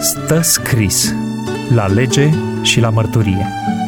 Stă scris la lege și la mărturie.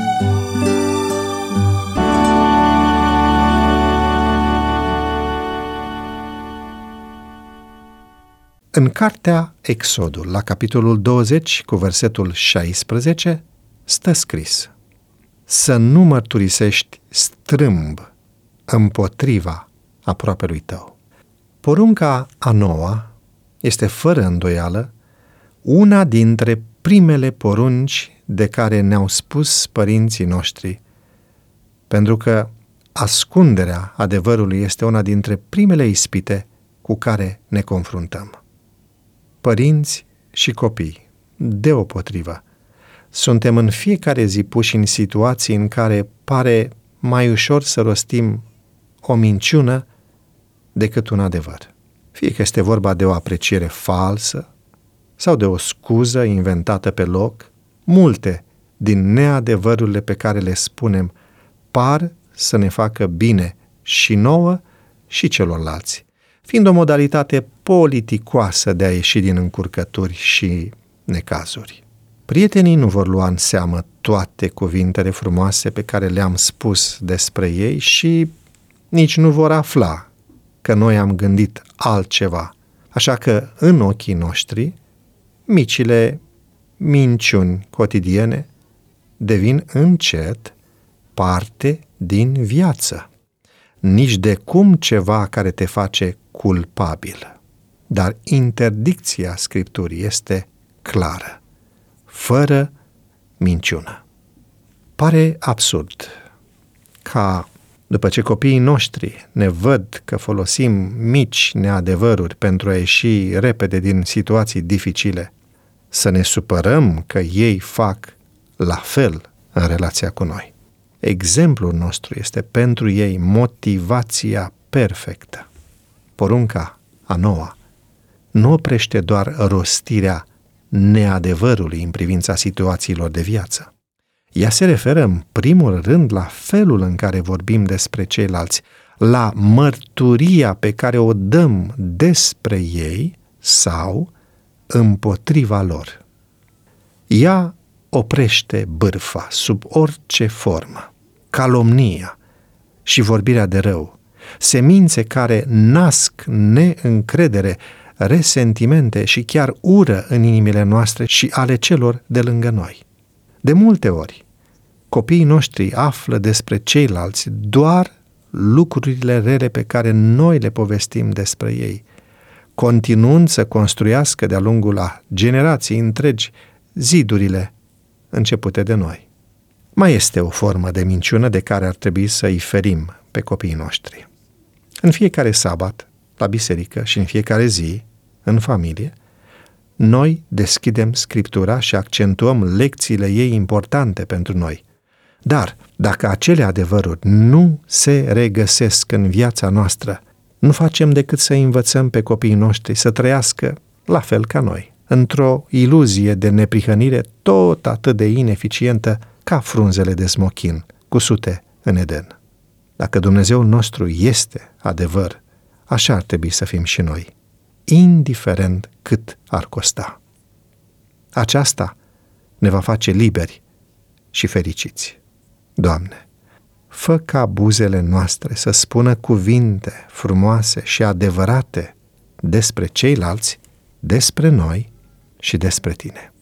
În cartea Exodul, la capitolul 20, cu versetul 16, stă scris: să nu mărturisești strâmb împotriva aproapelui tău. Porunca a noua este fără îndoială una dintre primele porunci de care ne-au spus părinții noștri, pentru că ascunderea adevărului este una dintre primele ispite cu care ne confruntăm. Părinți și copii, deopotrivă, suntem în fiecare zi puși în situații în care pare mai ușor să rostim o minciună decât un adevăr. Fie că este vorba de o apreciere falsă sau de o scuză inventată pe loc, multe din neadevărurile pe care le spunem par să ne facă bine și nouă și celorlalți, fiind o modalitate politicoasă de a ieși din încurcături și necazuri. Prietenii nu vor lua în seamă toate cuvintele frumoase pe care le-am spus despre ei și nici nu vor afla că noi am gândit altceva. Așa că, în ochii noștri, micile minciuni cotidiene devin încet parte din viață. Nici de cum ceva care te face culpabil. Dar interdicția Scripturii este clară: fără minciună. Pare absurd ca, după ce copiii noștri ne văd că folosim mici neadevăruri pentru a ieși repede din situații dificile, să ne supărăm că ei fac la fel în relația cu noi. Exemplul nostru este pentru ei motivația perfectă. Porunca a noua nu oprește doar rostirea neadevărului în privința situațiilor de viață. Ea se referă în primul rând la felul în care vorbim despre ceilalți, la mărturia pe care o dăm despre ei sau împotriva lor. Ea oprește bârfa sub orice formă, calomnia și vorbirea de rău, semințe care nasc neîncredere, resentimente și chiar ură în inimile noastre și ale celor de lângă noi. De multe ori, copiii noștri află despre ceilalți doar lucrurile rele pe care noi le povestim despre ei, continuând să construiască de-a lungul a generații întregi zidurile începute de noi. Mai este o formă de minciună de care ar trebui să îi ferim pe copiii noștri. În fiecare sabat, la biserică și în fiecare zi, în familie, noi deschidem Scriptura și accentuăm lecțiile ei importante pentru noi. Dar, dacă acele adevăruri nu se regăsesc în viața noastră, nu facem decât să învățăm pe copiii noștri să trăiască la fel ca noi, într-o iluzie de neprihănire tot atât de ineficientă ca frunzele de smochin cusute în Eden. Dacă Dumnezeul nostru este adevăr, așa ar trebui să fim și noi, indiferent cât ar costa. Aceasta ne va face liberi și fericiți. Doamne, fă ca buzele noastre să spună cuvinte frumoase și adevărate despre ceilalți, despre noi și despre Tine.